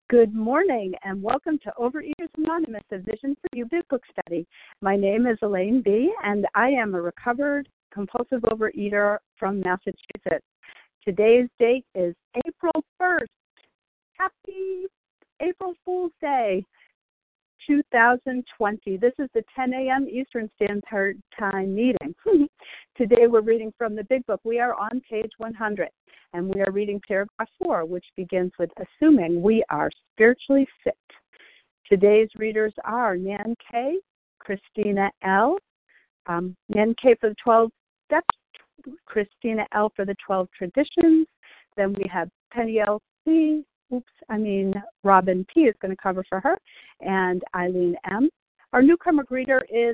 Good morning and welcome to Overeaters Anonymous, a Vision for You Big Book Study. My name is Elaine B. and I am a recovered compulsive overeater from Massachusetts. Today's date is April 1st. Happy April Fool's Day 2020. This is the 10 a.m. Eastern Standard Time meeting. Today we're reading from the Big Book. We are on page 100. And we are reading paragraph 4, which begins with assuming we are spiritually fit. Today's readers are Nan K., Christina L., Nan K. for the 12 steps, Christina L. for the 12 traditions. Then we have Penny L. C. Robin P. is going to cover for her, and Eileen M. Our newcomer greeter is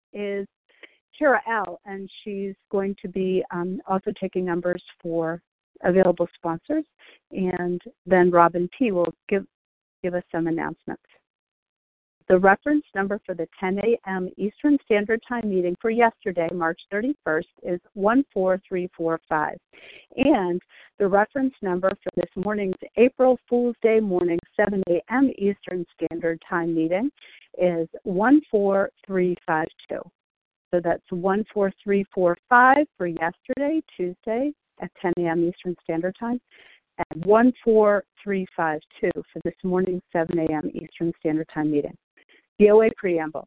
Kara L., and she's going to be also taking numbers for available sponsors, and then Robin P. will give us some announcements. The reference number for the 10 a.m. Eastern Standard Time meeting for yesterday, March 31st, is 14345. And the reference number for this morning's April Fool's Day morning, 7 a.m. Eastern Standard Time meeting is 14352. So that's 14345 for yesterday, Tuesday, at 10 a.m. Eastern Standard Time, and 14352 for this morning's 7 a.m. Eastern Standard Time meeting. The OA Preamble.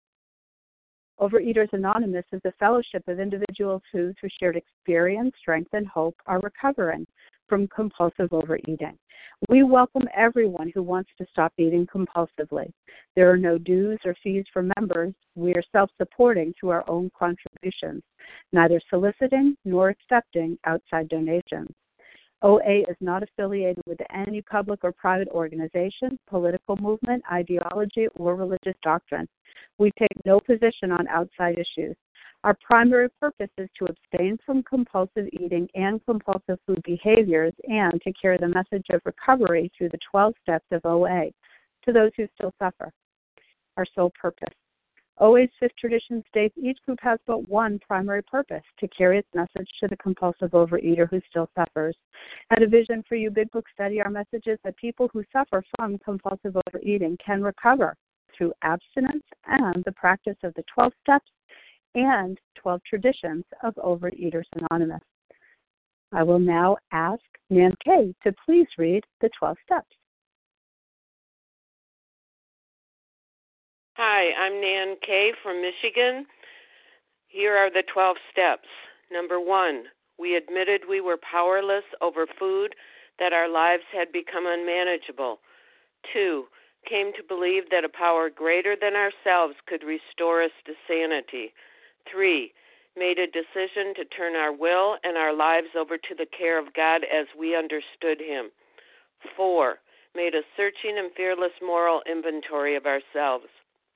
Overeaters Anonymous is a fellowship of individuals who, through shared experience, strength, and hope, are recovering from compulsive overeating. We welcome everyone who wants to stop eating compulsively. There are no dues or fees for members. We are self-supporting through our own contributions, neither soliciting nor accepting outside donations. OA is not affiliated with any public or private organization, political movement, ideology, or religious doctrine. We take no position on outside issues. Our primary purpose is to abstain from compulsive eating and compulsive food behaviors and to carry the message of recovery through the 12 steps of OA to those who still suffer. Our sole purpose. OA's fifth tradition states each group has but one primary purpose, to carry its message to the compulsive overeater who still suffers. At a Vision for You Big Book Study, our message is that people who suffer from compulsive overeating can recover through abstinence and the practice of the 12 steps and 12 traditions of Overeaters Anonymous. I will now ask Nan K. to please read the 12 steps. Hi, I'm Nan K. from Michigan. Here are the 12 steps. Number 1, we admitted we were powerless over food, that our lives had become unmanageable. 2, came to believe that a power greater than ourselves could restore us to sanity. 3, made a decision to turn our will and our lives over to the care of God as we understood Him. 4, made a searching and fearless moral inventory of ourselves.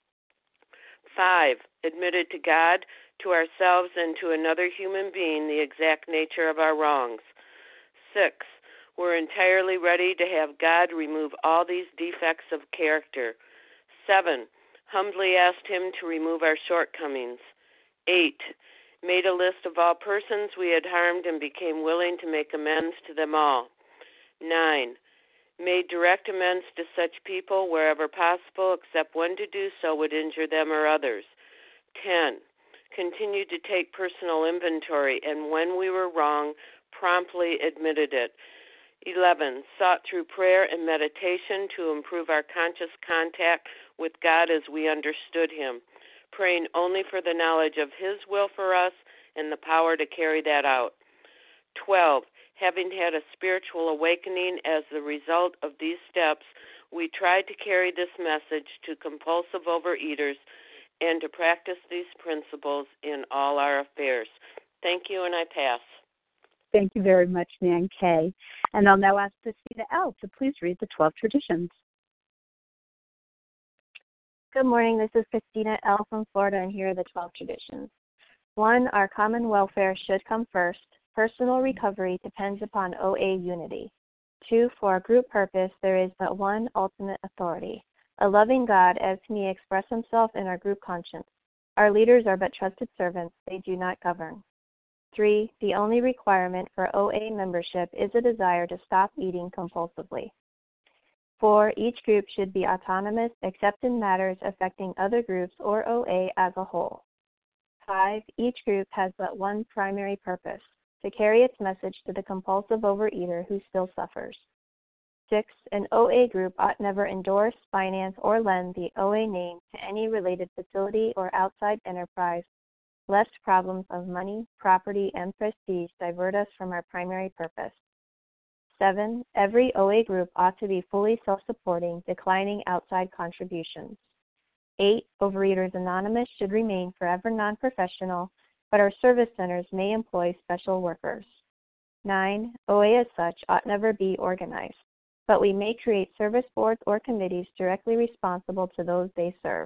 5, admitted to God, to ourselves, and to another human being the exact nature of our wrongs. 6, we're entirely ready to have God remove all these defects of character. 7, humbly asked Him to remove our shortcomings. 8, made a list of all persons we had harmed and became willing to make amends to them all. 9, made direct amends to such people wherever possible, except when to do so would injure them or others. 10, continued to take personal inventory, and when we were wrong, promptly admitted it. 11, sought through prayer and meditation to improve our conscious contact with God as we understood Him, praying only for the knowledge of His will for us and the power to carry that out. 12, having had a spiritual awakening as the result of these steps, we tried to carry this message to compulsive overeaters and to practice these principles in all our affairs. Thank you, and I pass. Thank you very much, Nan K. And I'll now ask Christina L. to please read the 12 traditions. Good morning. This is Christina L. from Florida, and here are the 12 traditions. 1, our common welfare should come first. Personal recovery depends upon OA unity. 2, for our group purpose, there is but one ultimate authority, a loving God as He may express Himself in our group conscience. Our leaders are but trusted servants, they do not govern. 3, the only requirement for OA membership is a desire to stop eating compulsively. 4. Each group should be autonomous except in matters affecting other groups or OA as a whole. 5. Each group has but one primary purpose, to carry its message to the compulsive overeater who still suffers. 6. An OA group ought never endorse, finance, or lend the OA name to any related facility or outside enterprise, lest problems of money, property, and prestige divert us from our primary purpose. 7. Every OA group ought to be fully self-supporting, declining outside contributions. 8. Overeaters Anonymous should remain forever non-professional, but our service centers may employ special workers. 9. OA as such ought never be organized, but we may create service boards or committees directly responsible to those they serve.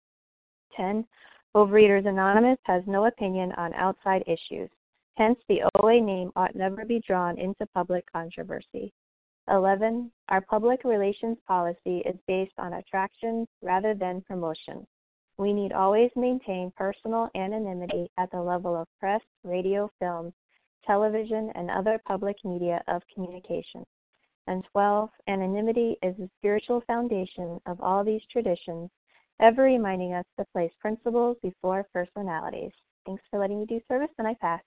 10. Overeaters Anonymous has no opinion on outside issues. Hence, the OA name ought never be drawn into public controversy. 11. Our public relations policy is based on attraction rather than promotion. We need always maintain personal anonymity at the level of press, radio, film, television, and other public media of communication. And 12. Anonymity is the spiritual foundation of all these traditions, ever reminding us to place principles before personalities. Thanks for letting me do service, and I pass.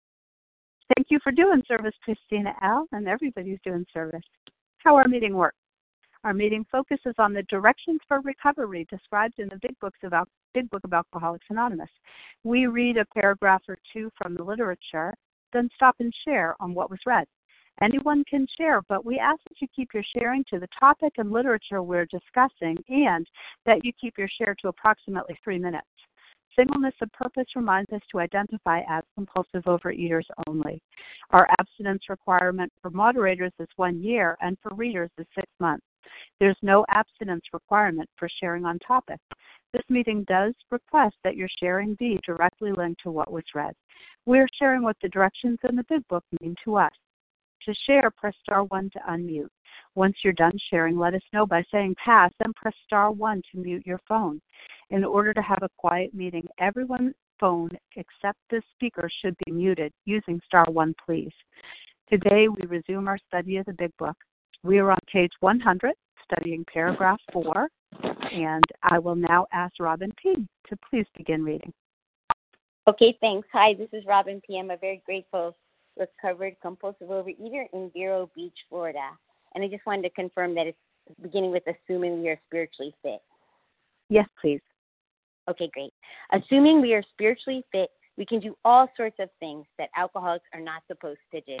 Thank you for doing service, Christina L., and everybody who's doing service. How our meeting works. Our meeting focuses on the directions for recovery described in the Big Book of Alcoholics Anonymous. We read a paragraph or two from the literature, then stop and share on what was read. Anyone can share, but we ask that you keep your sharing to the topic and literature we're discussing, and that you keep your share to approximately 3 minutes. Singleness of purpose reminds us to identify as compulsive overeaters only. Our abstinence requirement for moderators is 1 year, and for readers is 6 months. There's no abstinence requirement for sharing on topic. This meeting does request that your sharing be directly linked to what was read. We're sharing what the directions in the Big Book mean to us. To share, press star 1 to unmute. Once you're done sharing, let us know by saying pass, then press star 1 to mute your phone. In order to have a quiet meeting, everyone's phone except the speaker should be muted. Using star 1, please. Today, we resume our study of the Big Book. We are on page 100, studying paragraph 4, and I will now ask Robin P. to please begin reading. Okay, thanks. Hi, this is Robin P. I'm a very grateful recovered compulsive overeater in Vero Beach, Florida. And I just wanted to confirm that it's beginning with assuming we are spiritually fit. Yes, please. Okay, great. Assuming we are spiritually fit, we can do all sorts of things that alcoholics are not supposed to do.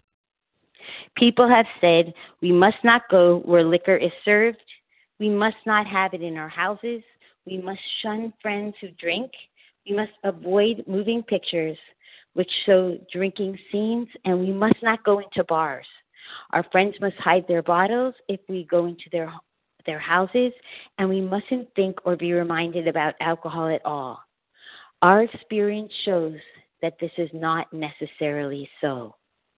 People have said we must not go where liquor is served. We must not have it in our houses. We must shun friends who drink. We must avoid moving pictures which show drinking scenes, and we must not go into bars. Our friends must hide their bottles if we go into their houses, and we mustn't think or be reminded about alcohol at all. Our experience shows that this is not necessarily so.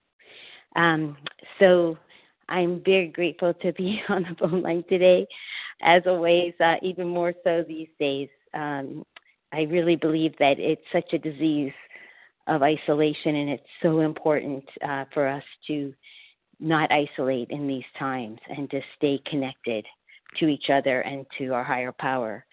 So I'm very grateful to be on the phone line today. As always, even more so these days. I really believe that it's such a disease of isolation, and it's so important for us to not isolate in these times and to stay connected to each other and to our higher power.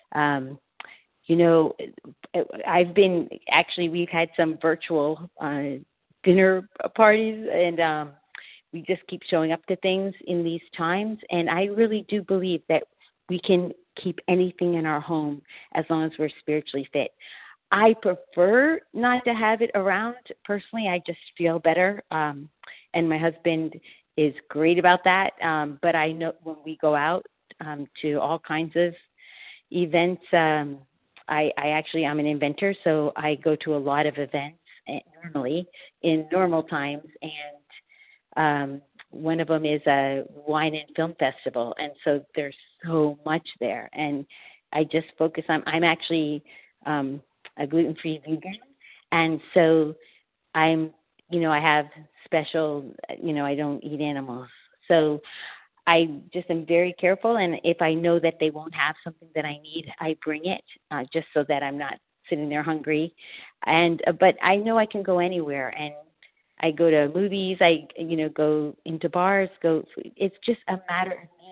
We've had some virtual dinner parties, and we just keep showing up to things in these times. And I really do believe that we can keep anything in our home as long as we're spiritually fit. I prefer not to have it around. Personally, I just feel better. And my husband is great about that. But I know when we go out to all kinds of events, I'm an inventor, so I go to a lot of events normally in normal times. And one of them is a wine and film festival. And so there's so much there. And I just focus on, I'm actually a gluten-free vegan. And so I have special, I don't eat animals. So I just am very careful. And if I know that they won't have something that I need, I bring it just so that I'm not sitting there hungry. But I know I can go anywhere. And I go to movies, I go into bars, it's just a matter of me being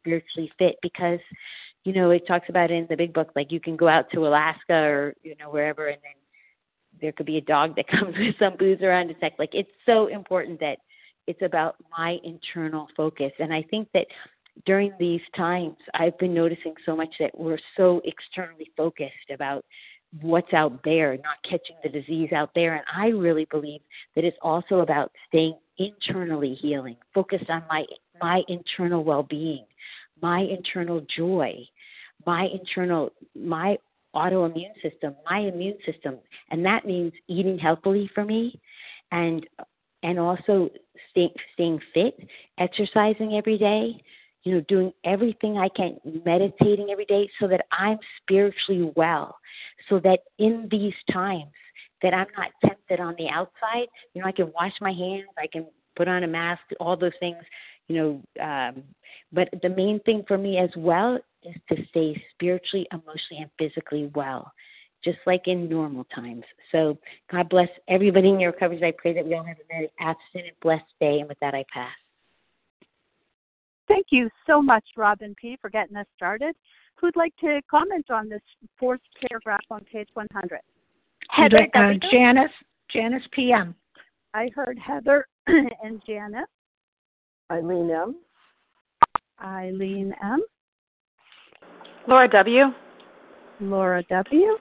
spiritually fit, because, you know, it talks about in the big book, like you can go out to Alaska or, you know, wherever, and then there could be a dog that comes with some booze around its neck. Like, it's so important that it's about my internal focus. And I think that during these times, I've been noticing so much that we're so externally focused about what's out there, not catching the disease out there. And I really believe that it's also about staying internally healing, focused on my internal well-being, my internal joy, my autoimmune system, my immune system. And that means eating healthily for me, and also staying fit, exercising every day, you know, doing everything I can, meditating every day, so that I'm spiritually well, so that in these times that I'm not tempted on the outside. You know, I can wash my hands, I can put on a mask, all those things, you know, but the main thing for me as well is to stay spiritually, emotionally, and physically well, just like in normal times. So God bless everybody in your recovery. I pray that we all have a very abstinent, blessed day. And with that, I pass. Thank you so much, Robin P., for getting us started. Who'd like to comment on this fourth paragraph on page 100? Heather, Janice PM. I heard Heather and Janice. Eileen M. Eileen M. Laura W. Laura W.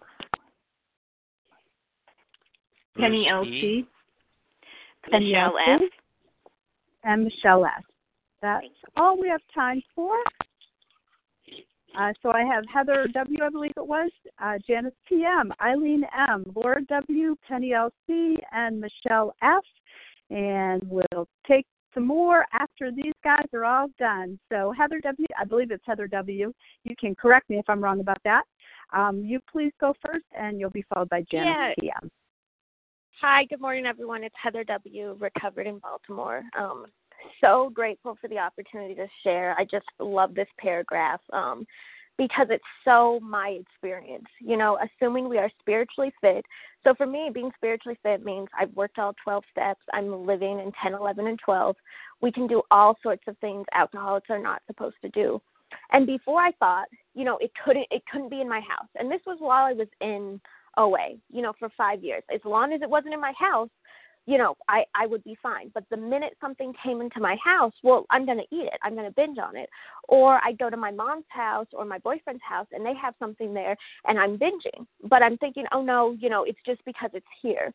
Penny L.C. Michelle F. And Michelle S. That's all we have time for. So I have Heather W., I believe it was, Janice PM, Eileen M., Laura W., Penny L.C., and Michelle F. And we'll take some more after these guys are all done. So Heather W., I believe it's Heather W. You can correct me if I'm wrong about that. You please go first, and you'll be followed by Janice PM. Hi, good morning, everyone. It's Heather W., recovered in Baltimore. So grateful for the opportunity to share. I just love this paragraph because it's so my experience, you know, assuming we are spiritually fit. So for me, being spiritually fit means I've worked all 12 steps. I'm living in 10, 11, and 12. We can do all sorts of things alcoholics are not supposed to do. And before I thought, you know, it couldn't be in my house. And this was while I was in OA, you know, for 5 years. As long as it wasn't in my house, you know, I would be fine. But the minute something came into my house, well, I'm going to eat it. I'm going to binge on it. Or I go to my mom's house or my boyfriend's house and they have something there and I'm binging. But I'm thinking, oh, no, you know, it's just because it's here.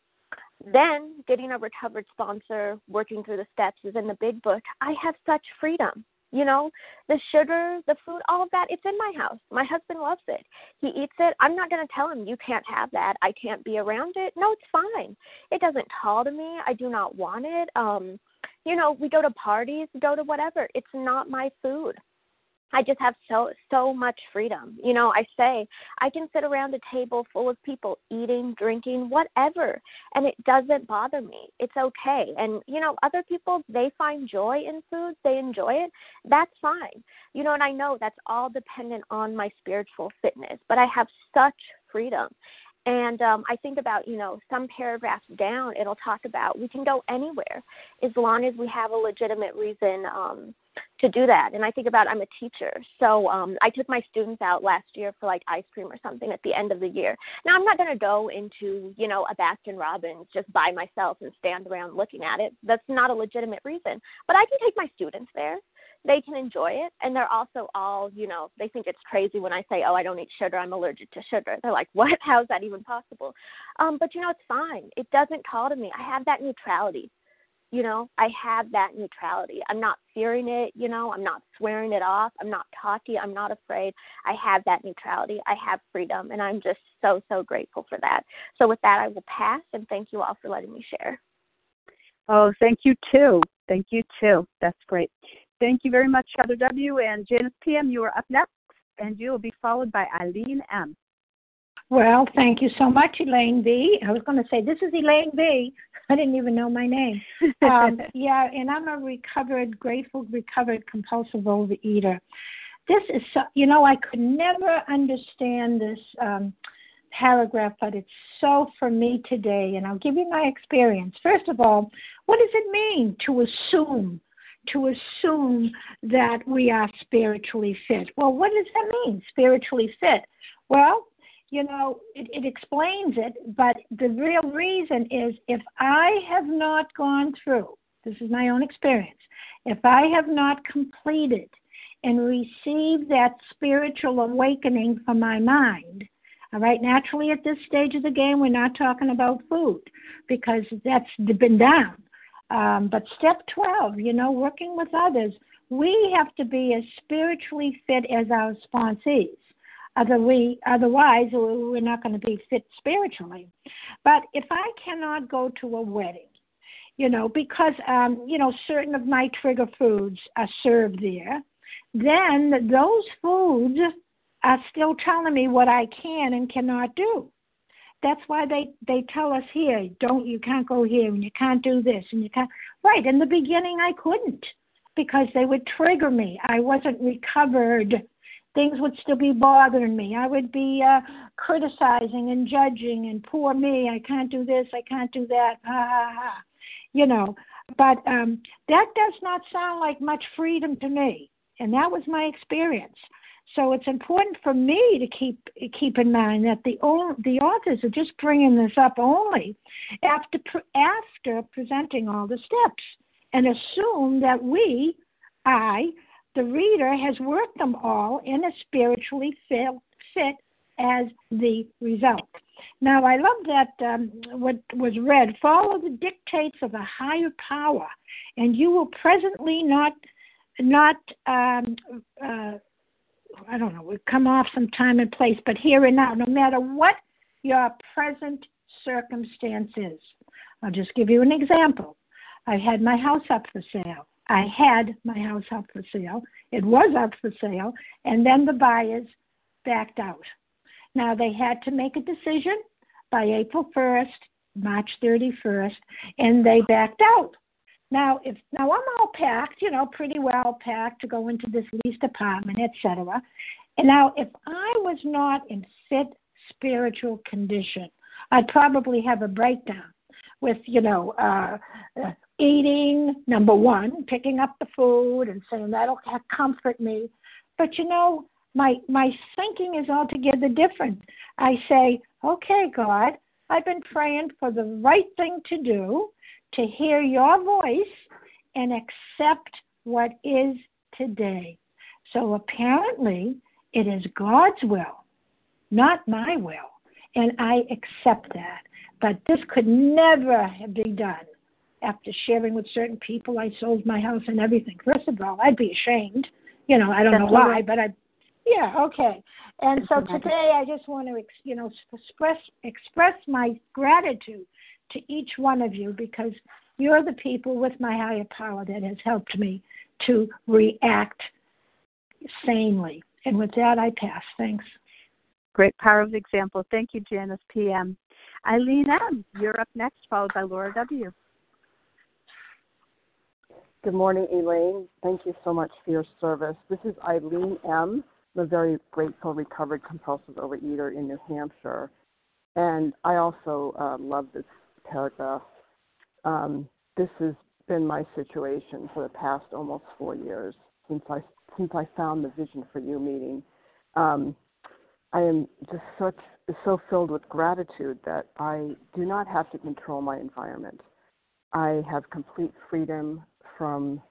Then getting a recovered sponsor, working through the steps is in the big book. I have such freedom. You know, the sugar, the food, all of that, it's in my house. My husband loves it. He eats it. I'm not going to tell him, you can't have that. I can't be around it. No, it's fine. It doesn't call to me. I do not want it. You know, we go to parties, go to whatever. It's not my food. I just have so much freedom. You know, I say I can sit around a table full of people eating, drinking, whatever, and it doesn't bother me. It's okay. And, you know, other people, they find joy in food. They enjoy it. That's fine. You know, and I know that's all dependent on my spiritual fitness, but I have such freedom. And I think about, you know, some paragraphs down, it'll talk about we can go anywhere as long as we have a legitimate reason to do that. And I think about I'm a teacher. So I took my students out last year for like ice cream or something at the end of the year. Now, I'm not going to go into, you know, a Baskin Robbins just by myself and stand around looking at it. That's not a legitimate reason. But I can take my students there. They can enjoy it, and they're also all, you know, they think it's crazy when I say, oh, I don't eat sugar, I'm allergic to sugar. They're like, what? How is that even possible? But, you know, it's fine. It doesn't call to me. I have that neutrality, you know. I have that neutrality. I'm not fearing it, you know. I'm not swearing it off. I'm not cocky. I'm not afraid. I have that neutrality. I have freedom, and I'm just so grateful for that. So with that, I will pass, and thank you all for letting me share. Oh, thank you, too. Thank you, too. That's great. Thank you very much, Heather W. And Janice PM, you are up next, and you will be followed by Eileen M. Well, thank you so much, Elaine B. I was going to say, this is Elaine B. I didn't even know my name. Yeah, and I'm a grateful, recovered compulsive overeater. This is, you know, I could never understand this paragraph, but it's so for me today, and I'll give you my experience. First of all, what does it mean to assume to assume that we are spiritually fit. Well, what does that mean, spiritually fit? Well, it explains it, but the real reason is if I have not gone through, this is my own experience, if I have not completed and received that spiritual awakening from my mind, all right, naturally at this stage of the game, we're not talking about food because that's been down. But step 12, working with others, we have to be as spiritually fit as our sponsees. Otherwise, we're not going to be fit spiritually. But if I cannot go to a wedding, because, certain of my trigger foods are served there, then those foods are still telling me what I can and cannot do. That's why they tell us here, you can't go here and you can't do this and you can't. Right, in the beginning I couldn't because they would trigger me. I wasn't recovered. Things would still be bothering me. I would be criticizing and judging and poor me, I can't do this, I can't do that, But that does not sound like much freedom to me, and that was my experience. So it's important for me to keep in mind that the authors are just bringing this up only after presenting all the steps, and assume that the reader, has worked them all and is spiritually fit as the result. Now, I love that what was read, follow the dictates of a higher power, and you will presently not I don't know, we've come off some time and place, but here and now, no matter what your present circumstance is. I'll just give you an example. I had my house up for sale. It was up for sale, and then the buyers backed out. Now, they had to make a decision by April 1st, March 31st, and they backed out. Now I'm all packed, pretty well packed to go into this leased apartment, etc. And now, if I was not in fit spiritual condition, I'd probably have a breakdown with, eating, number one, picking up the food and saying that'll comfort me. But, my thinking is altogether different. I say, okay, God, I've been praying for the right thing to do, to hear your voice and accept what is today. So apparently it is God's will, not my will, and I accept that. But this could never have been done after sharing with certain people. I sold my house and everything. First of all, I'd be ashamed. I don't know why, but okay. And so today I just want to, express my gratitude to each one of you, because you're the people with my higher power that has helped me to react sanely. And with that, I pass. Thanks. Great power of example. Thank you, Janice PM. Eileen M., you're up next, followed by Laura W. Good morning, Elaine. Thank you so much for your service. This is Eileen M., a very grateful, recovered compulsive overeater in New Hampshire. And I also love this paragraph. This has been my situation for the past almost 4 years since I found the Vision for You meeting. I am just so filled with gratitude that I do not have to control my environment. I have complete freedom from,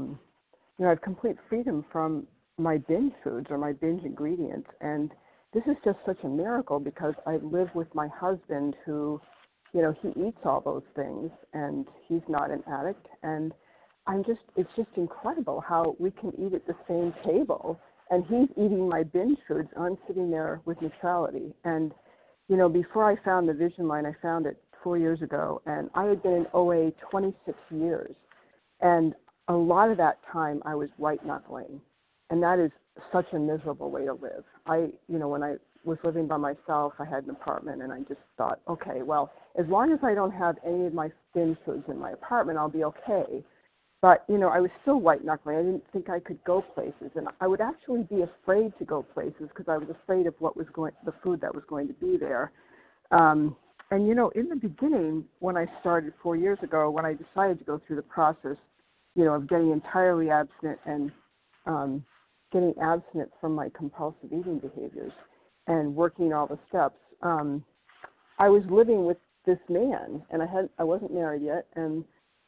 my binge foods or my binge ingredients. And this is just such a miracle because I live with my husband who, he eats all those things and he's not an addict. And it's just incredible how we can eat at the same table and he's eating my binge foods. I'm sitting there with neutrality. And, before I found the Vision Line, I found it 4 years ago, and I had been in OA 26 years. And a lot of that time I was white-knuckling. And that is such a miserable way to live. When I was living by myself, I had an apartment, and I just thought, okay, well, as long as I don't have any of my binge foods in my apartment, I'll be okay. But, I was still white-knuckling. I didn't think I could go places. And I would actually be afraid to go places because I was afraid of the food that was going to be there. And, in the beginning, when I started 4 years ago, when I decided to go through the process, of getting entirely abstinent and getting abstinent from my compulsive eating behaviors and working all the steps, I was living with this man, and I wasn't married yet, and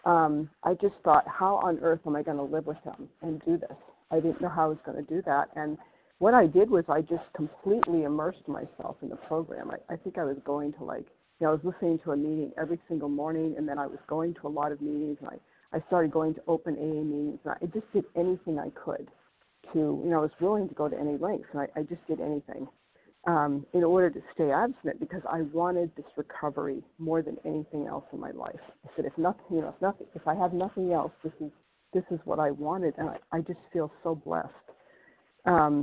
I just thought, how on earth am I going to live with him and do this? I didn't know how I was going to do that, and what I did was I just completely immersed myself in the program. I think I was going to I was listening to a meeting every single morning, and then I was going to a lot of meetings, and I started going to open AA meetings, and I just did anything I could to, I was willing to go to any lengths, and I just did anything in order to stay abstinent because I wanted this recovery more than anything else in my life. I said, if I have nothing else, this is what I wanted, and I just feel so blessed. I'm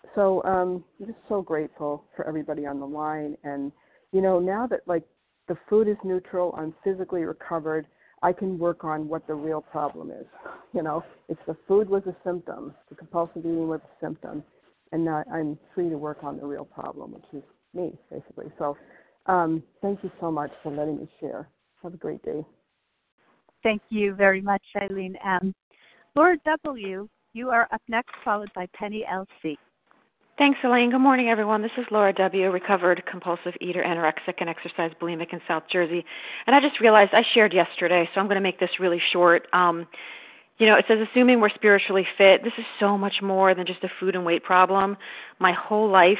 just so grateful for everybody on the line, and now that the food is neutral, I'm physically recovered, I can work on what the real problem is. If the food was a symptom, the compulsive eating was a symptom, and now I'm free to work on the real problem, which is me, basically. So thank you so much for letting me share. Have a great day. Thank you very much, Eileen M. Laura W., you are up next, followed by Penny L.C. Thanks, Elaine. Good morning, everyone. This is Laura W., recovered compulsive eater, anorexic, and exercise bulimic in South Jersey. And I just realized I shared yesterday, so I'm going to make this really short. It says, assuming we're spiritually fit, this is so much more than just a food and weight problem. My whole life,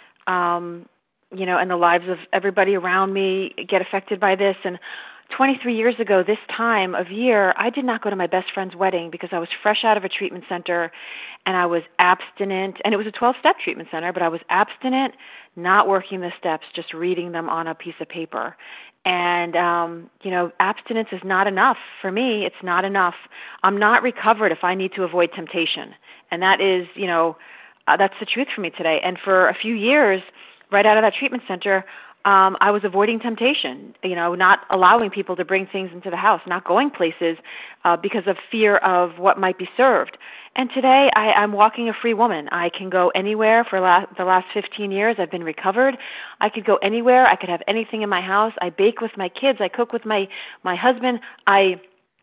and the lives of everybody around me get affected by this. And 23 years ago, this time of year, I did not go to my best friend's wedding because I was fresh out of a treatment center and I was abstinent. And it was a 12-step treatment center, but I was abstinent, not working the steps, just reading them on a piece of paper. And, abstinence is not enough. For me, it's not enough. I'm not recovered if I need to avoid temptation. And that is, that's the truth for me today. And for a few years, right out of that treatment center, I was avoiding temptation, not allowing people to bring things into the house, not going places because of fear of what might be served. And today I'm walking a free woman. I can go anywhere. For the last 15 years, I've been recovered. I could go anywhere. I could have anything in my house. I bake with my kids. I cook with my husband. I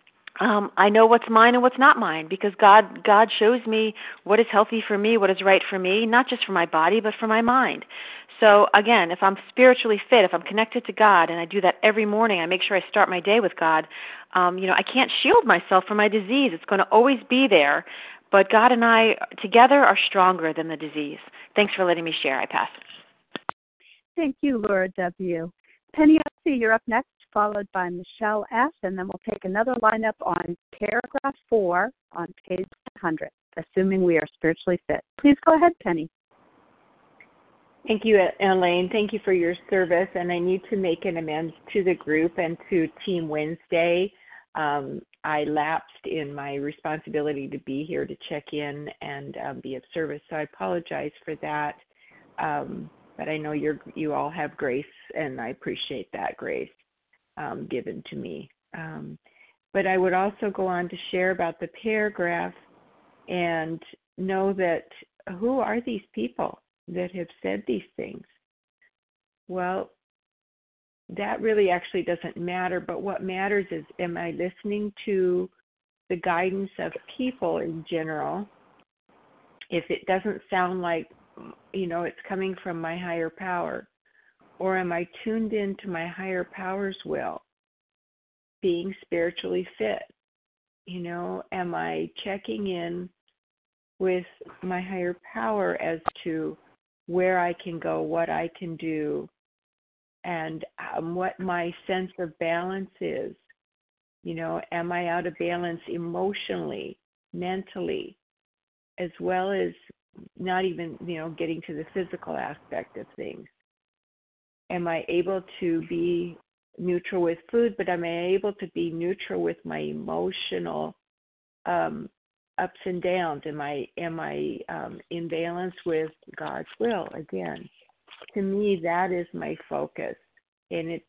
know what's mine and what's not mine because God shows me what is healthy for me, what is right for me, not just for my body, but for my mind. So again, if I'm spiritually fit, if I'm connected to God, and I do that every morning, I make sure I start my day with God, I can't shield myself from my disease. It's going to always be there, but God and I together are stronger than the disease. Thanks for letting me share. I pass. Thank you, Laura W. Penny L.C., you're up next, followed by Michelle S., and then we'll take another lineup on paragraph 4 on page 100, assuming we are spiritually fit. Please go ahead, Penny. Thank you, Elaine. Thank you for your service. And I need to make an amends to the group and to Team Wednesday. I lapsed in my responsibility to be here to check in and be of service. So I apologize for that. But I know you all have grace, and I appreciate that grace given to me. But I would also go on to share about the paragraph and know that who are these people that have said these things? Well, that really actually doesn't matter, but what matters is, am I listening to the guidance of people in general? If it doesn't sound like, it's coming from my higher power, or am I tuned into my higher power's will, being spiritually fit? Am I checking in with my higher power as to where I can go, what I can do, and what my sense of balance is? Am I out of balance emotionally, mentally, as well as not even, getting to the physical aspect of things? Am I able to be neutral with food, but am I able to be neutral with my emotional ups and downs? Am I in balance with God's will? Again, to me, that is my focus. And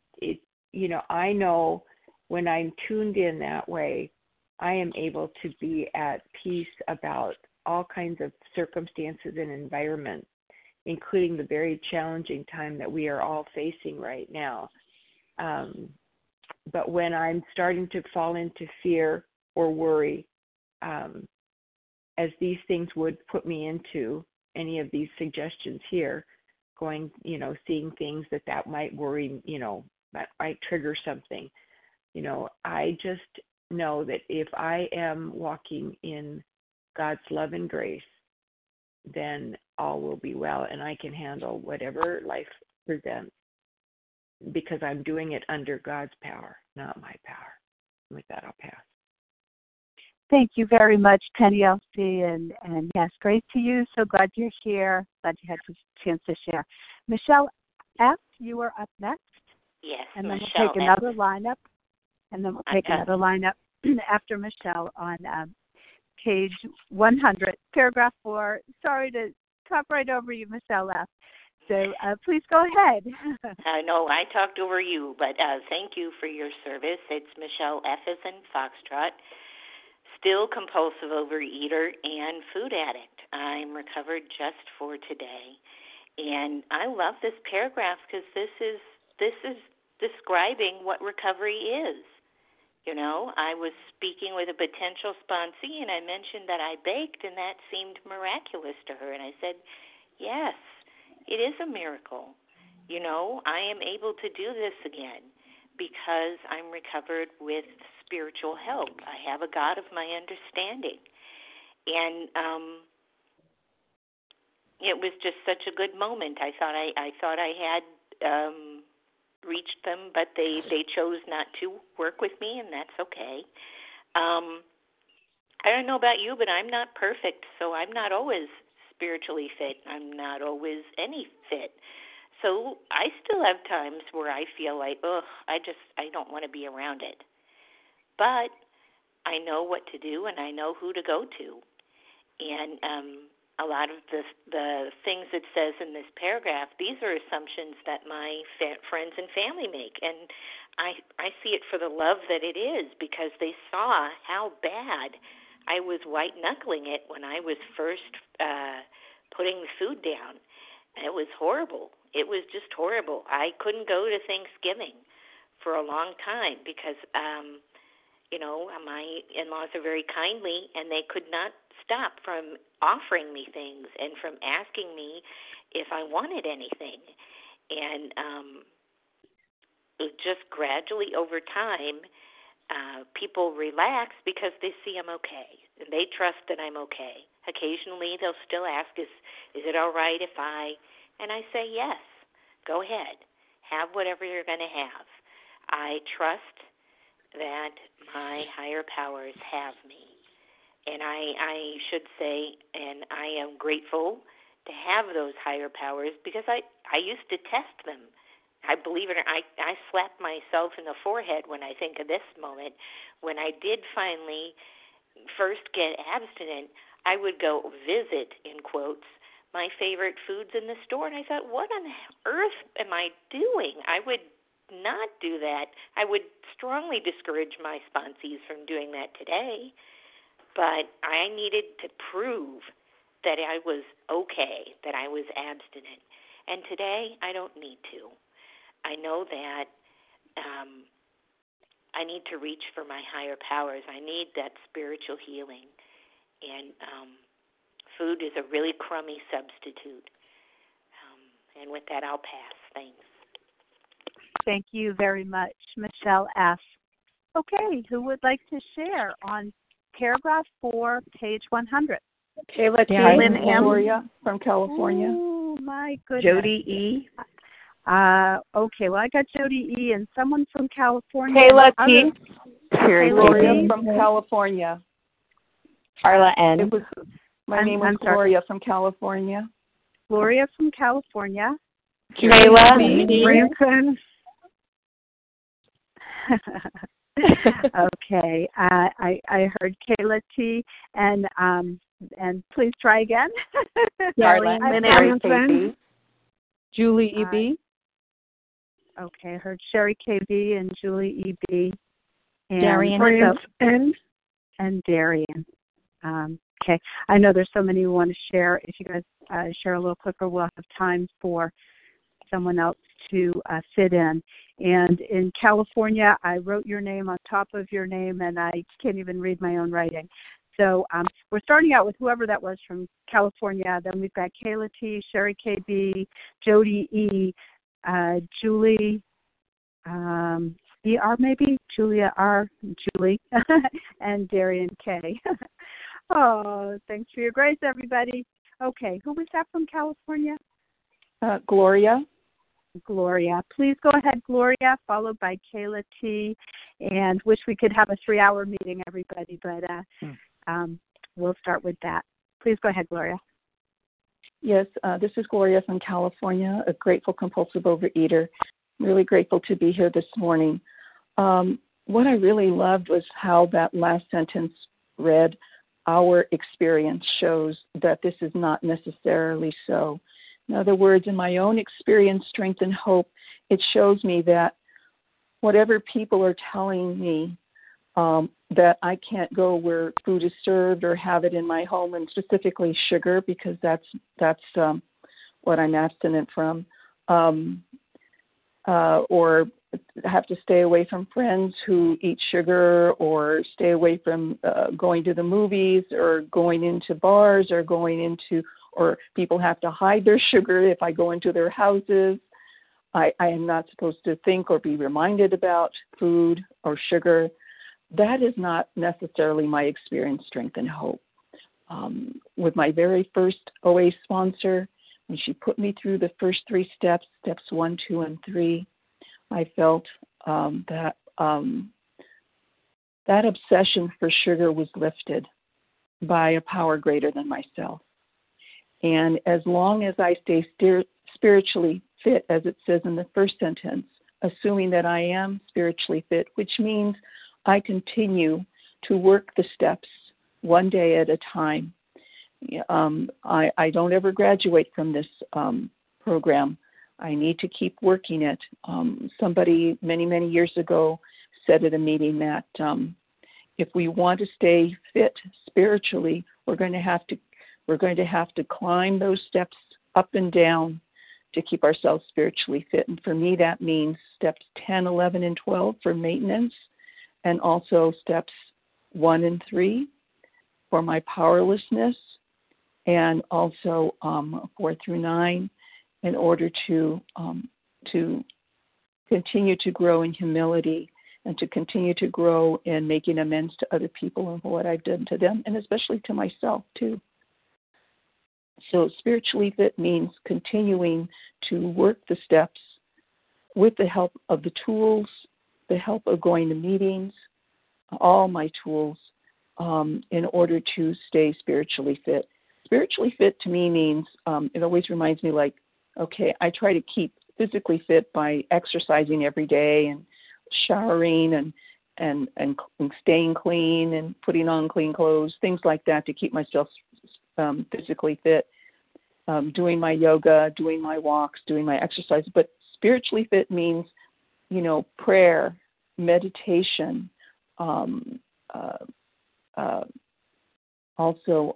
I know when I'm tuned in that way, I am able to be at peace about all kinds of circumstances and environments, including the very challenging time that we are all facing right now. But when I'm starting to fall into fear or worry as these things would put me into any of these suggestions here, going, seeing things that might worry, that might trigger something. I just know that if I am walking in God's love and grace, then all will be well, and I can handle whatever life presents because I'm doing it under God's power, not my power. With that, I'll pass. Thank you very much, Penny Elsie, and yes, great to you. So glad you're here. Glad you had a chance to share. Michelle F., you are up next. Yes, and then Michelle we'll take another lineup. And then we'll take Okay. another lineup after Michelle on page 100, paragraph 4. Sorry to talk right over you, Michelle F. So please go ahead. I know I talked over you, but thank you for your service. It's Michelle F. as in Foxtrot, still compulsive overeater and food addict. I'm recovered just for today. And I love this paragraph because this is describing what recovery is. I was speaking with a potential sponsee, and I mentioned that I baked, and that seemed miraculous to her. And I said, yes, it is a miracle. I am able to do this again because I'm recovered with spiritual help. I have a God of my understanding. And it was just such a good moment. I thought I had reached them, but they chose not to work with me, and that's okay. I don't know about you, but I'm not perfect, so I'm not always spiritually fit. I'm not always any fit. So I still have times where I feel like, I don't want to be around it. But I know what to do, and I know who to go to. And a lot of the things it says in this paragraph, these are assumptions that my friends and family make. And I see it for the love that it is, because they saw how bad I was white-knuckling it when I was first putting the food down. It was horrible. It was just horrible. I couldn't go to Thanksgiving for a long time because, my in-laws are very kindly, and they could not stop from offering me things and from asking me if I wanted anything. And just gradually over time, people relax because they see I'm okay. And they trust that I'm okay. Occasionally they'll still ask, is it all right if I... And I say, yes, go ahead. Have whatever you're going to have. I trust that my higher powers have me. And I should say, and I am grateful to have those higher powers because I used to test them. I believe it or not, I slapped myself in the forehead when I think of this moment. When I did finally first get abstinent, I would go visit, in quotes, my favorite foods in the store. And I thought, what on earth am I doing? I would not do that. I would strongly discourage my sponsees from doing that today. But I needed to prove that I was okay, that I was abstinent. And today, I don't need to. I know that I need to reach for my higher powers. I need that spiritual healing. And food is a really crummy substitute. And with that, I'll pass. Thanks. Thank you very much, Michelle F. Okay, who would like to share on paragraph 4, page 100? Kayla T. Lynn M. Victoria from California. Oh, my goodness. Jody E. Okay, well, I got Jody E. and someone from California. Kayla T. Gloria from California. Carla N. My name was Gloria from California. Gloria from California. Kayla B. Branson. Okay, I heard Kayla T. and please try again. Carla N. Julie E.B. Okay, I heard Sherry K.B. and Julie E.B. and Darian N. and Darian. Okay, I know there's so many who want to share. If you guys share a little quicker, we'll have time for someone else to sit in. And in California, I wrote your name on top of your name, and I can't even read my own writing. So we're starting out with whoever that was from California. Then we've got Kayla T, Sherry KB, Jody E, Julie ER maybe, Julia R, Julie, and Darian K. Oh, thanks for your grace, everybody. Okay, who was that from California? Gloria. Gloria. Please go ahead, Gloria, followed by Kayla T. And wish we could have a 3-hour meeting, everybody, but we'll start with that. Please go ahead, Gloria. Yes, this is Gloria from California, a grateful compulsive overeater. I'm really grateful to be here this morning. What I really loved was how that last sentence read, our experience shows that this is not necessarily so. In other words, in my own experience, strength, and hope, it shows me that whatever people are telling me that I can't go where food is served or have it in my home, and specifically sugar, because that's what I'm abstinent from, or have to stay away from friends who eat sugar, or stay away from going to the movies, or going into bars, or people have to hide their sugar if I go into their houses. I am not supposed to think or be reminded about food or sugar. That is not necessarily my experience, strength, and hope. With my very first OA sponsor, when she put me through the first 3 steps, steps 1, 2, and 3, I felt that obsession for sugar was lifted by a power greater than myself. And as long as I stay spiritually fit, as it says in the first sentence, assuming that I am spiritually fit, which means I continue to work the steps one day at a time. I don't ever graduate from this program. I need to keep working it. Somebody many, many years ago said at a meeting that if we want to stay fit spiritually, we're going to have to climb those steps up and down to keep ourselves spiritually fit. And for me, that means steps 10, 11, and 12 for maintenance, and also steps 1 and 3 for my powerlessness, and also 4 through 9 in order to continue to grow in humility and to continue to grow in making amends to other people and what I've done to them, and especially to myself too. So spiritually fit means continuing to work the steps with the help of the tools, the help of going to meetings, all my tools, in order to stay spiritually fit. Spiritually fit to me means, it always reminds me like, okay, I try to keep physically fit by exercising every day and showering and staying clean and putting on clean clothes, things like that to keep myself physically fit, doing my yoga, doing my walks, doing my exercise. But spiritually fit means, prayer, meditation, also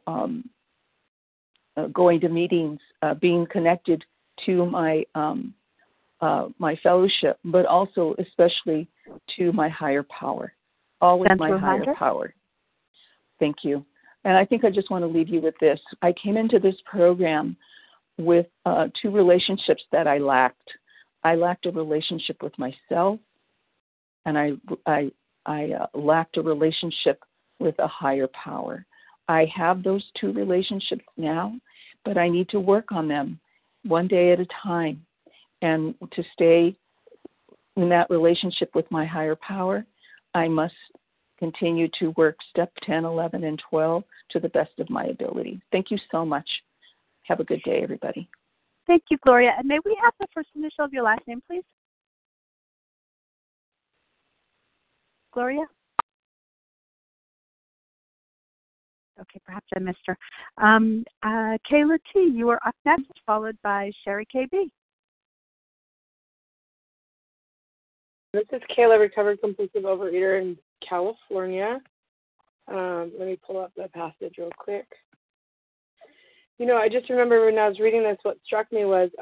going to meetings, being connected to my my fellowship, but also especially to my higher power, always my higher power. Thank you. And I think I just want to leave you with this. I came into this program with 2 relationships that I lacked. I lacked a relationship with myself, and I lacked a relationship with a higher power. I have those 2 relationships now, but I need to work on them one day at a time. And to stay in that relationship with my higher power, I must continue to work step 10, 11, and 12 to the best of my ability. Thank you so much. Have a good day, everybody. Thank you, Gloria. And may we have the first initial of your last name, please? Gloria? Okay, perhaps I missed her. Kayla T., you are up next, followed by Sherry KB. This is Kayla, recovered compulsive overeater in California. Let me pull up the passage real quick. I just remember when I was reading this, what struck me was,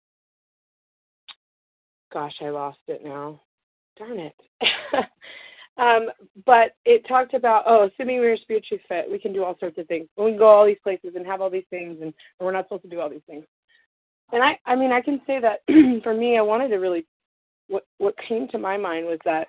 I lost it now. Darn it. But it talked about, assuming we're spiritually fit, we can do all sorts of things. We can go all these places and have all these things, and we're not supposed to do all these things. And I mean, I can say that for me, I wanted to really, what came to my mind was that,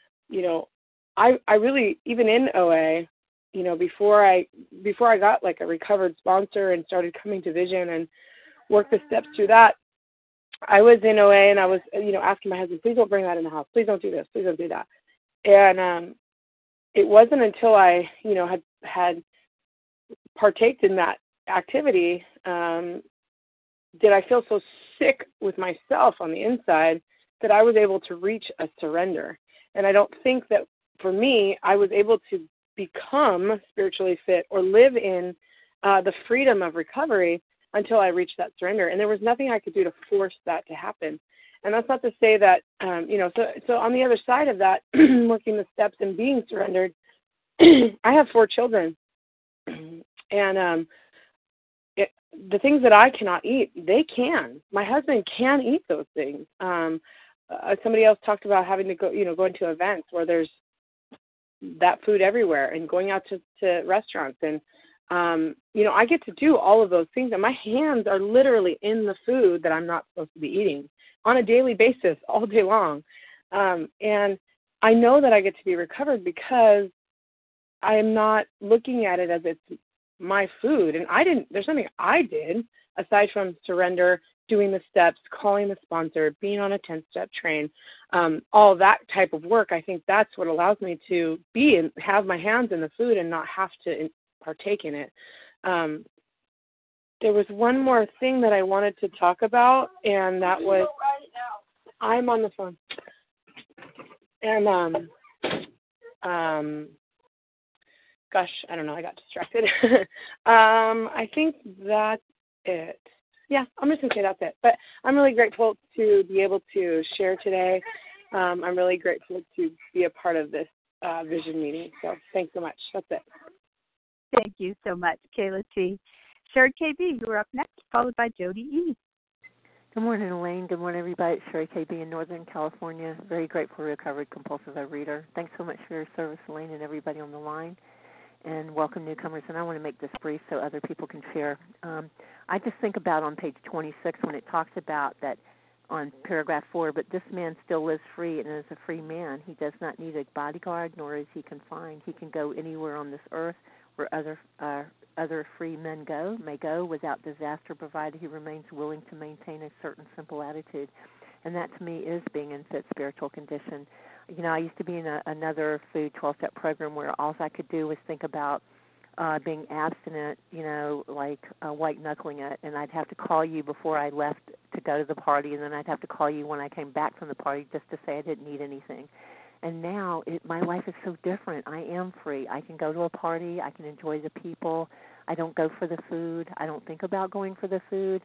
I really, even in OA, before I got like a recovered sponsor and started coming to Vision and worked the steps through that, I was in OA and I was, asking my husband, please don't bring that in the house. Please don't do this. Please don't do that. And it wasn't until I, had partaked in that activity did I feel so sick with myself on the inside that I was able to reach a surrender. And I don't think that for me, I was able to become spiritually fit or live in the freedom of recovery until I reached that surrender. And there was nothing I could do to force that to happen. And that's not to say that, so on the other side of that, working the steps and being surrendered, I have 4 children. And the things that I cannot eat, they can. My husband can eat those things. Somebody else talked about having to go into events where there's that food everywhere and going out to restaurants. And, I get to do all of those things. And my hands are literally in the food that I'm not supposed to be eating on a daily basis, all day long. And I know that I get to be recovered because I am not looking at it as it's my food. And there's nothing I did aside from surrender, doing the steps, calling the sponsor, being on a 10-step train, all that type of work. I think that's what allows me to be and have my hands in the food and not have to partake in it. There was one more thing that I wanted to talk about, and that was, I'm on the phone. And, gosh, I don't know, I got distracted. I think that's it. Yeah, I'm just going to say that's it. But I'm really grateful to be able to share today. I'm really grateful to be a part of this Vision meeting. So thanks so much. That's it. Thank you so much, Kayla T. Sherry KB, you're up next, followed by Jody E. Good morning, Elaine. Good morning, everybody. It's Sherry KB in Northern California. Very grateful, recovered compulsive overeater. Thanks so much for your service, Elaine, and everybody on the line. And welcome newcomers. And I want to make this brief so other people can share. I just think about on page 26 when it talks about that on paragraph 4, but this man still lives free and is a free man. He does not need a bodyguard, nor is he confined. He can go anywhere on this earth where other free men may go without disaster, provided he remains willing to maintain a certain simple attitude. And that, to me, is being in fit spiritual condition. I used to be in another food 12-step program where all I could do was think about being abstinent, like white-knuckling it. And I'd have to call you before I left to go to the party, and then I'd have to call you when I came back from the party just to say I didn't need anything. And now my life is so different. I am free. I can go to a party. I can enjoy the people. I don't go for the food. I don't think about going for the food.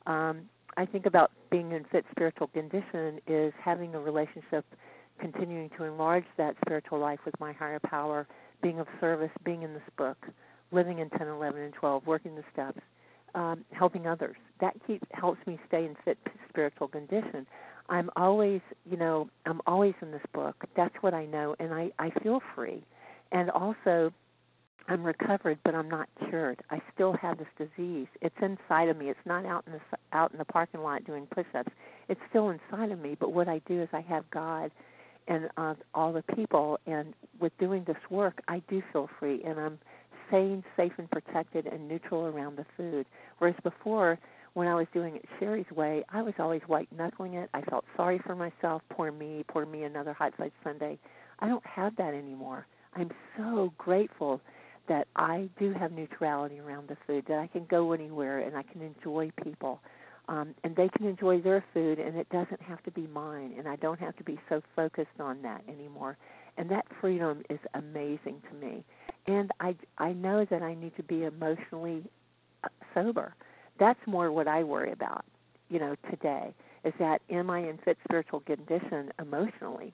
I think about being in fit spiritual condition is having a relationship, continuing to enlarge that spiritual life with my higher power, being of service, being in this book, living in 10, 11, and 12, working the steps, helping others. That helps me stay in fit spiritual condition. I'm always in this book. That's what I know, and I feel free. And also, I'm recovered, but I'm not cured. I still have this disease. It's inside of me. It's not out in the parking lot doing push-ups. It's still inside of me, but what I do is I have God and all the people, and with doing this work, I do feel free, and I'm sane, safe, and protected and neutral around the food. Whereas before, when I was doing it Sherry's way, I was always white-knuckling it. I felt sorry for myself. Poor me, another hot fudge sundae. I don't have that anymore. I'm so grateful that I do have neutrality around the food, that I can go anywhere and I can enjoy people. And they can enjoy their food, and it doesn't have to be mine, and I don't have to be so focused on that anymore. And that freedom is amazing to me. And I know that I need to be emotionally sober. That's more what I worry about, today, is that am I in fit spiritual condition emotionally?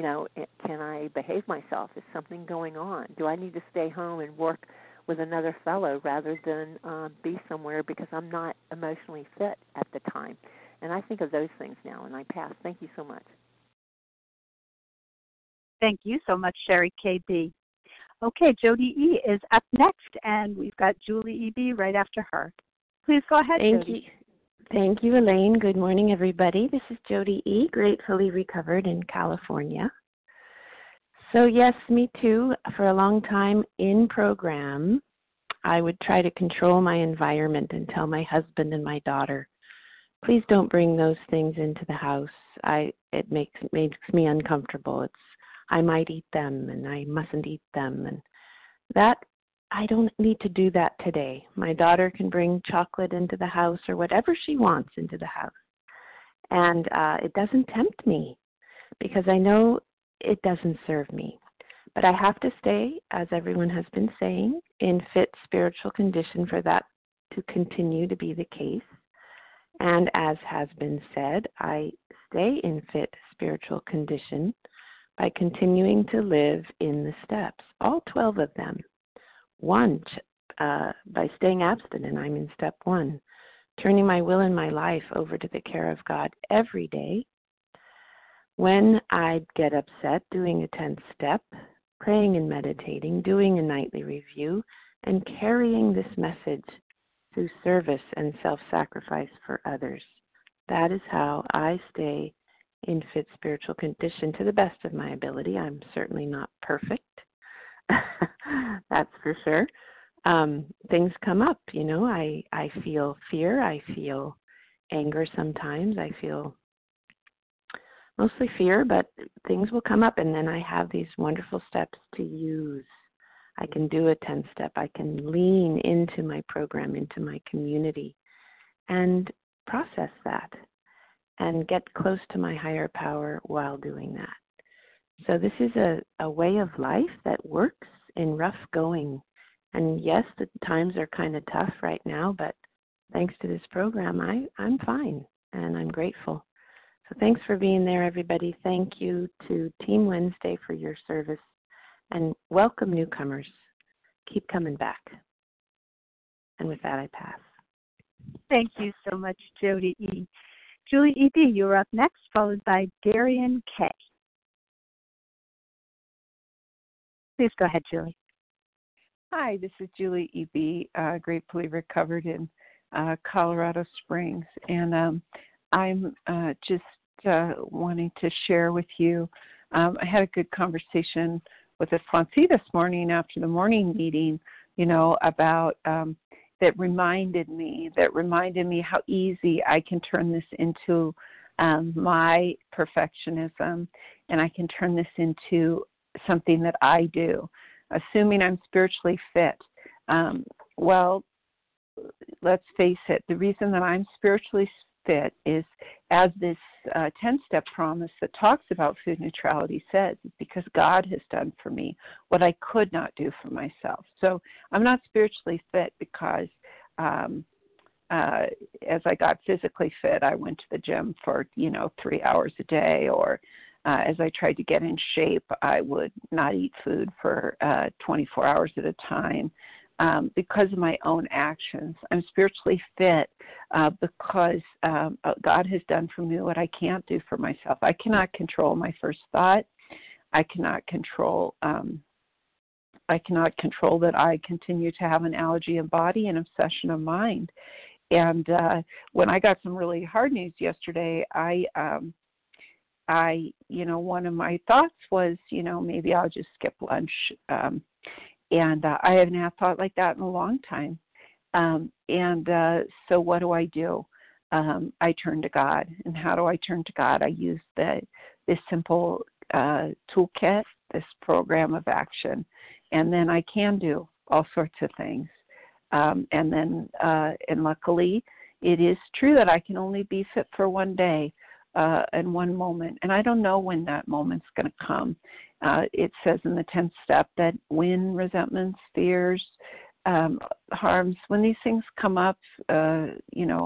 Can I behave myself? Is something going on? Do I need to stay home and work with another fellow rather than be somewhere because I'm not emotionally fit at the time? And I think of those things now, and I pass. Thank you so much. Thank you so much, Sherry KB. Okay, Jody E. is up next, and we've got Julie E.B. right after her. Please go ahead, Jody. Thank you, Elaine. Good morning, everybody. This is Jody E., gratefully recovered in California. So, yes, me too. For a long time in program, I would try to control my environment and tell my husband and my daughter, please don't bring those things into the house. It makes me uncomfortable. I might eat them and I mustn't eat them. And that, I don't need to do that today. My daughter can bring chocolate into the house or whatever she wants into the house. And it doesn't tempt me because I know it doesn't serve me. But I have to stay, as everyone has been saying, in fit spiritual condition for that to continue to be the case. And as has been said, I stay in fit spiritual condition by continuing to live in the steps, all 12 of them. One, by staying abstinent, I'm in step 1, turning my will and my life over to the care of God every day. When I get upset, doing a 10th step, praying and meditating, doing a nightly review, and carrying this message through service and self-sacrifice for others. That is how I stay in fit spiritual condition to the best of my ability. I'm certainly not perfect. That's for sure. Things come up, I feel fear, I feel anger sometimes, I feel mostly fear, but things will come up, and then I have these wonderful steps to use. I can do a 10 step. I can lean into my program, into my community, and process that and get close to my higher power while doing that. So this is a way of life that works in rough going. And yes, the times are kind of tough right now, but thanks to this program, I'm fine, and I'm grateful. So thanks for being there, everybody. Thank you to Team Wednesday for your service, and welcome newcomers. Keep coming back. And with that, I pass. Thank you so much, Jody E. Julie E.B., you're up next, followed by Darian K. Please go ahead, Julie. Hi, this is Julie E.B., gratefully recovered in Colorado Springs. And I'm just wanting to share with you. I had a good conversation with a Francie this morning after the morning meeting, about that reminded me how easy I can turn this into my perfectionism, and I can turn this into something that I do, assuming I'm spiritually fit. Well, let's face it, the reason that I'm spiritually fit is, as this 10-step promise that talks about food neutrality says, is because God has done for me what I could not do for myself. So I'm not spiritually fit because as I got physically fit, I went to the gym for, 3 hours a day, or as I tried to get in shape, I would not eat food for 24 hours at a time. Because of my own actions. I'm spiritually fit because God has done for me what I can't do for myself. I cannot control my first thought. I cannot control that I continue to have an allergy of body and obsession of mind. And when I got some really hard news yesterday, I one of my thoughts was, maybe I'll just skip lunch. And I haven't had a thought like that in a long time. So what do? I turn to God. And how do I turn to God? I use this simple toolkit, this program of action. And then I can do all sorts of things. And luckily, it is true that I can only be fit for one day and one moment. And I don't know when that moment's going to come. It says in the 10th step that when resentments, fears, harms, when these things come up, I'm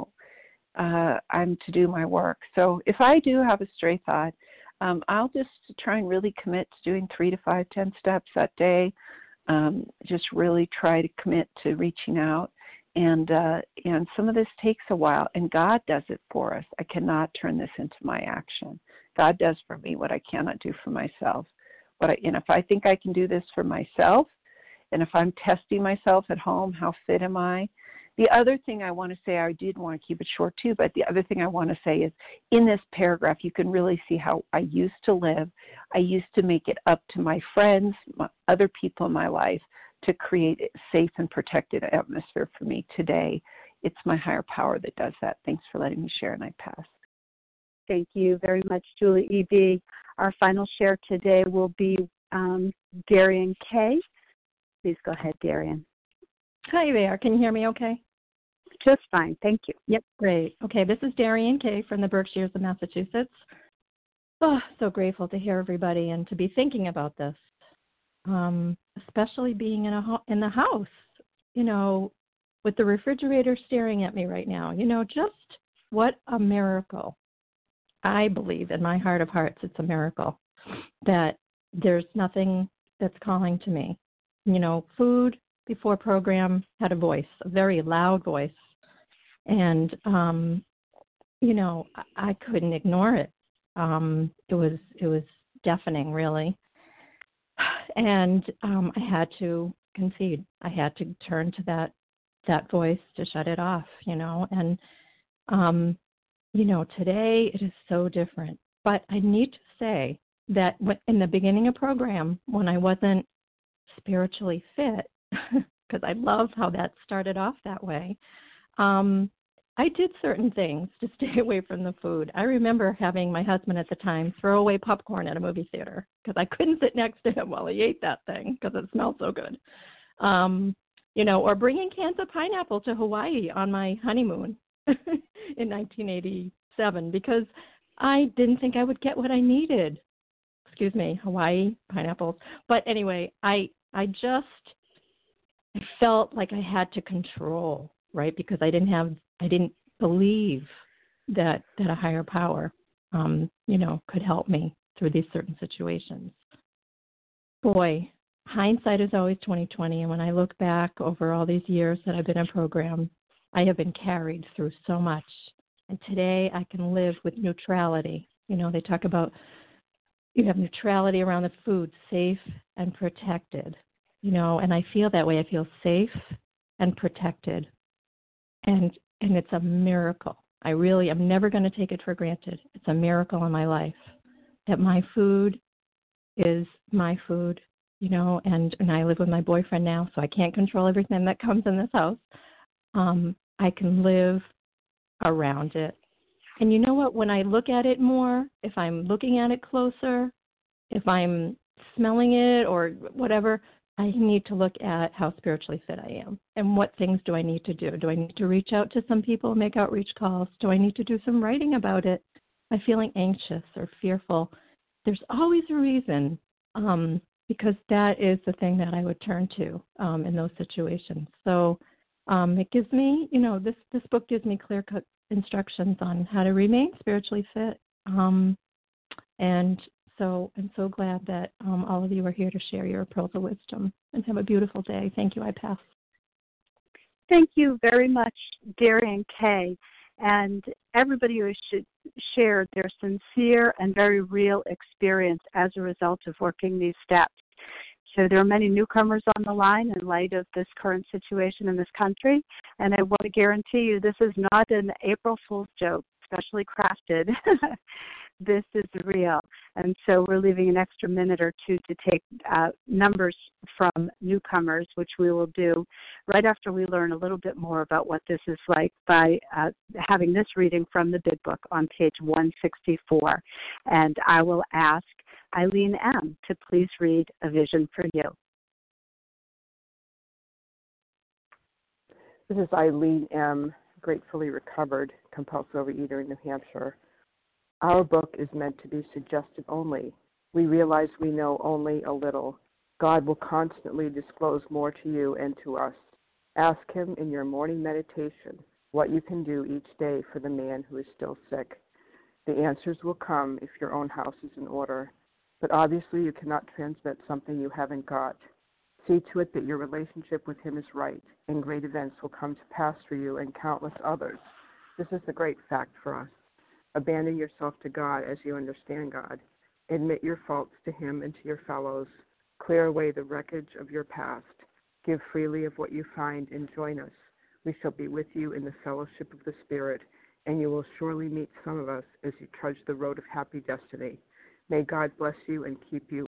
to do my work. So if I do have a stray thought, I'll just try and really commit to doing 3 to 5, 10 steps that day. Just really try to commit to reaching out. And some of this takes a while, and God does it for us. I cannot turn this into my action. God does for me what I cannot do for myself. And if I think I can do this for myself, and if I'm testing myself at home, how fit am I? The other thing I want to say, I did want to keep it short too, but the other thing I want to say is in this paragraph, you can really see how I used to live. I used to make it up to my friends, other people in my life to create a safe and protected atmosphere for me. Today, it's my higher power that does that. Thanks for letting me share, and I pass. Thank you very much, Julie E.B. Our final share today will be Darian K. Please go ahead, Darian. Hi there. Can you hear me okay? Just fine. Thank you. Yep, great. Okay, this is Darian K. from the Berkshires of Massachusetts. Oh, so grateful to hear everybody and to be thinking about this, especially being in the house, with the refrigerator staring at me right now. Just what a miracle. I believe in my heart of hearts it's a miracle that there's nothing that's calling to me. Food before program had a voice, a very loud voice. And, I couldn't ignore it. It was deafening, really. And I had to concede. I had to turn to that voice to shut it off, And, today it is so different. But I need to say that in the beginning of program, when I wasn't spiritually fit, because I love how that started off that way, I did certain things to stay away from the food. I remember having my husband at the time throw away popcorn at a movie theater because I couldn't sit next to him while he ate that thing because it smelled so good. Or bringing cans of pineapple to Hawaii on my honeymoon in 1987 because I didn't think I would get what I needed. Excuse me, Hawaii, pineapples. But anyway, I felt like I had to control, right? Because I didn't believe that a higher power, could help me through these certain situations. Boy, hindsight is always 20/20, and when I look back over all these years that I've been in program, I have been carried through so much. And today I can live with neutrality. They talk about you have neutrality around the food, safe and protected. And I feel that way. I feel safe and protected. And it's a miracle. I'm never going to take it for granted. It's a miracle in my life that my food is my food, and I live with my boyfriend now, so I can't control everything that comes in this house. I can live around it. And you know what? When I look at it more, if I'm looking at it closer, if I'm smelling it or whatever, I need to look at how spiritually fit I am and what things do I need to do. Do I need to reach out to some people, make outreach calls? Do I need to do some writing about it? Am I feeling anxious or fearful? There's always a reason because that is the thing that I would turn to in those situations. So it gives me, this book gives me clear-cut instructions on how to remain spiritually fit. And so I'm so glad that all of you are here to share your pearls of wisdom. And have a beautiful day. Thank you. I pass. Thank you very much, Darian K. And everybody who has shared their sincere and very real experience as a result of working these steps. So there are many newcomers on the line in light of this current situation in this country. And I want to guarantee you this is not an April Fool's joke, specially crafted. This is real. And so we're leaving an extra minute or two to take numbers from newcomers, which we will do right after we learn a little bit more about what this is like by having this reading from the Big Book on page 164. And I will ask Eileen M. to please read A Vision for You. This is Eileen M., gratefully recovered compulsive overeater in New Hampshire. Our book is meant to be suggestive only. We realize we know only a little. God will constantly disclose more to you and to us. Ask him in your morning meditation what you can do each day for the man who is still sick. The answers will come if your own house is in order. But obviously you cannot transmit something you haven't got. See to it that your relationship with him is right, and great events will come to pass for you and countless others. This is the great fact for us. Abandon yourself to God as you understand God. Admit your faults to him and to your fellows. Clear away the wreckage of your past. Give freely of what you find and join us. We shall be with you in the fellowship of the Spirit, and you will surely meet some of us as you trudge the road of happy destiny. May God bless you and keep you